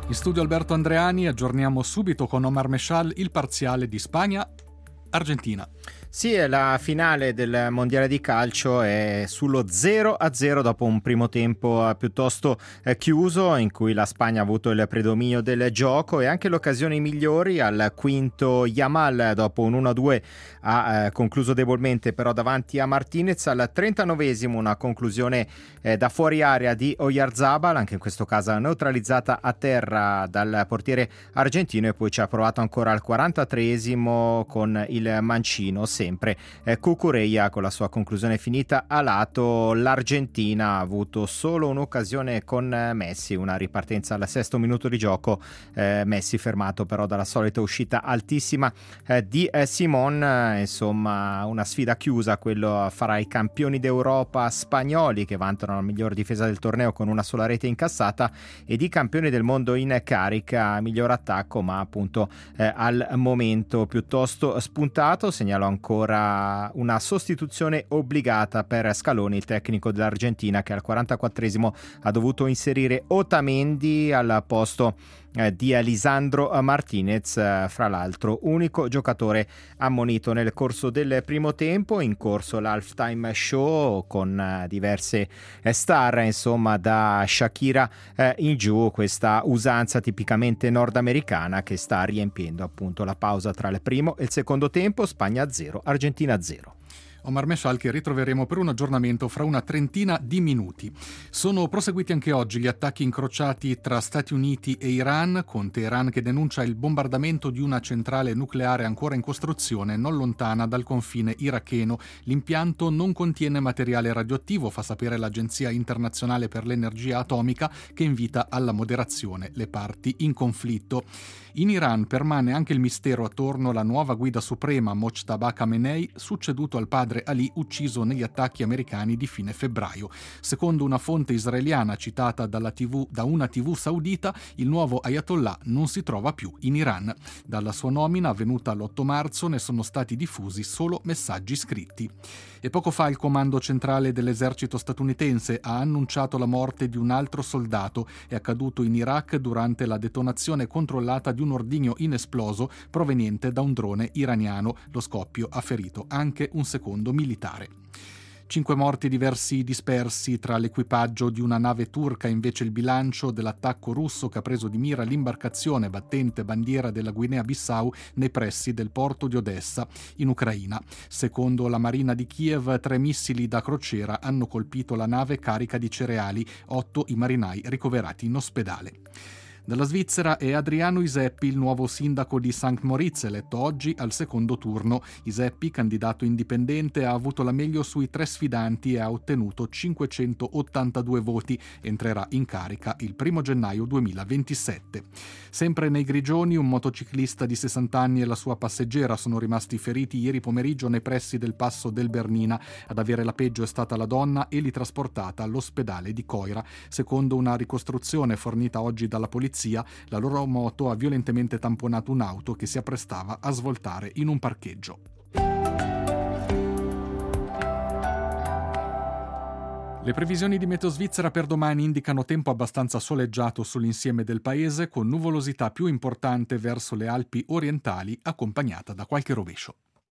In studio Alberto Andreani, aggiorniamo subito con Omar Meshal il parziale di Spagna-Argentina. Sì, la finale del mondiale di calcio è sullo 0-0 dopo un primo tempo piuttosto chiuso, in cui la Spagna ha avuto il predominio del gioco e anche le occasioni migliori. Al quinto Yamal, dopo un 1-2, ha concluso debolmente però davanti a Martinez. Al 39esimo una conclusione da fuori area di Oyarzabal, anche in questo caso neutralizzata a terra dal portiere argentino, e poi ci ha provato ancora al 43esimo con il mancino sempre Cucurella, con la sua conclusione finita a lato. L'Argentina ha avuto solo un'occasione con Messi, una ripartenza al sesto minuto di gioco, Messi fermato però dalla solita uscita altissima di Simon. Insomma, una sfida chiusa, quello farà i campioni d'Europa spagnoli, che vantano la miglior difesa del torneo con una sola rete incassata, ed i campioni del mondo in carica, miglior attacco ma appunto al momento piuttosto spuntato. Segnalo ancora una sostituzione obbligata per Scaloni, il tecnico dell'Argentina, che al 44esimo ha dovuto inserire Otamendi al posto di Lisandro Martinez, fra l'altro unico giocatore ammonito nel corso del primo tempo. In corso l'halftime show con diverse star, insomma da Shakira in giù, questa usanza tipicamente nordamericana che sta riempiendo appunto la pausa tra il primo e il secondo tempo. Spagna 0, Argentina 0. Omar Meshal, che ritroveremo per un aggiornamento fra una trentina di minuti. Sono proseguiti anche oggi gli attacchi incrociati tra Stati Uniti e Iran, con Teheran che denuncia il bombardamento di una centrale nucleare ancora in costruzione non lontana dal confine iracheno. L'impianto non contiene materiale radioattivo, fa sapere l'Agenzia internazionale per l'energia atomica, che invita alla moderazione le parti in conflitto. In Iran permane anche il mistero attorno alla nuova guida suprema Mojtaba Khamenei, succeduto al padre Ali, ucciso negli attacchi americani di fine febbraio. Secondo una fonte israeliana citata da una TV saudita, il nuovo Ayatollah non si trova più in Iran. Dalla sua nomina, avvenuta l'8 marzo, ne sono stati diffusi solo messaggi scritti. E poco fa il comando centrale dell'esercito statunitense ha annunciato la morte di un altro soldato. È accaduto in Iraq durante la detonazione controllata di un ordigno inesploso proveniente da un drone iraniano. Lo scoppio ha ferito anche un secondo militare. 5 morti, diversi dispersi tra l'equipaggio di una nave turca, invece il bilancio dell'attacco russo che ha preso di mira l'imbarcazione battente bandiera della Guinea-Bissau nei pressi del porto di Odessa, in Ucraina. Secondo la Marina di Kiev, 3 missili da crociera hanno colpito la nave carica di cereali, 8 i marinai ricoverati in ospedale. Dalla Svizzera è Adriano Iseppi, il nuovo sindaco di St. Moritz, eletto oggi al secondo turno. Iseppi, candidato indipendente, ha avuto la meglio sui 3 sfidanti e ha ottenuto 582 voti. Entrerà in carica il 1 gennaio 2027. Sempre nei Grigioni, un motociclista di 60 anni e la sua passeggera sono rimasti feriti ieri pomeriggio nei pressi del passo del Bernina. Ad avere la peggio è stata la donna e li trasportata all'ospedale di Coira. Secondo una ricostruzione fornita oggi dalla polizia, la loro moto ha violentemente tamponato un'auto che si apprestava a svoltare in un parcheggio. Le previsioni di Meteo Svizzera per domani indicano tempo abbastanza soleggiato sull'insieme del paese, con nuvolosità più importante verso le Alpi orientali, accompagnata da qualche rovescio.